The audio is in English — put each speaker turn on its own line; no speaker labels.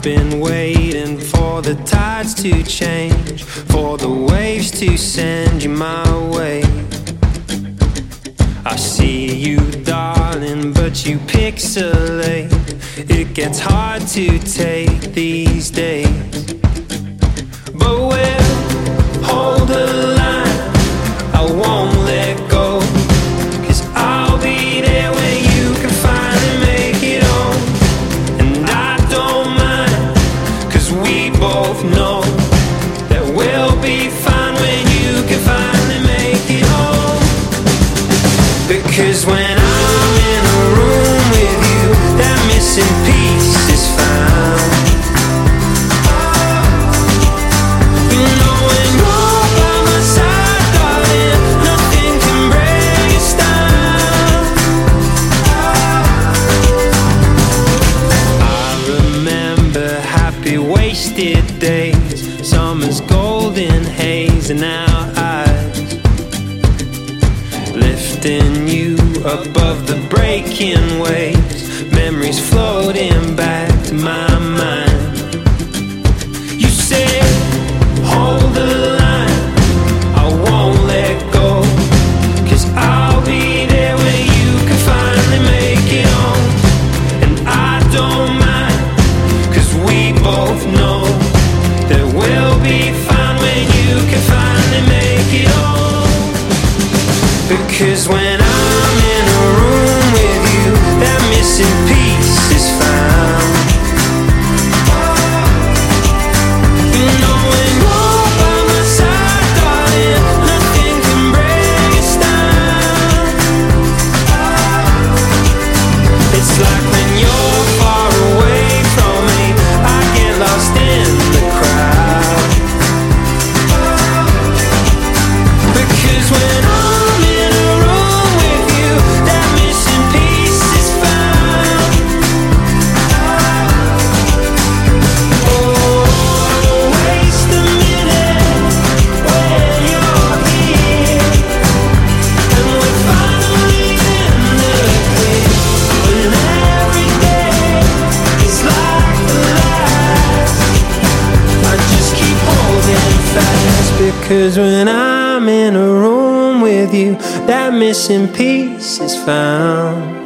been waiting for the tides to change, for the waves to send you my way. I see you, darling, but you pixelate. It gets hard to take these days, but we'll hold the line. I won't let go, 'cause I'll be there when you can finally make it home. And I don't mind, 'cause we both know that we'll be fine when you can finally make it home. Because when I'm in a room with you, that missing piece is found. You know when you're by my side, darling, nothing can break us down. I remember happy wasted days, summer's golden haze in our eyes, lifting you above the breaking waves, memories floating back to my mind. You said, hold the line, I won't let go, 'cause I'll be there when you can finally make it home. And I don't mind, 'cause we both know that we'll be fine when you can finally make it home. Because when I'm in a room with you, that missing piece is found. You know when you're by my side, darling, nothing can break us down. It's like when you're far away from me, I get lost in the crowd. Because when I'm in a room with you, that missing piece is found. Oh, waste a minute when you're here, and we're finally in the clear. When every day is like the last, I just keep holding fast. Because when I'm in a room with you, that missing piece is found.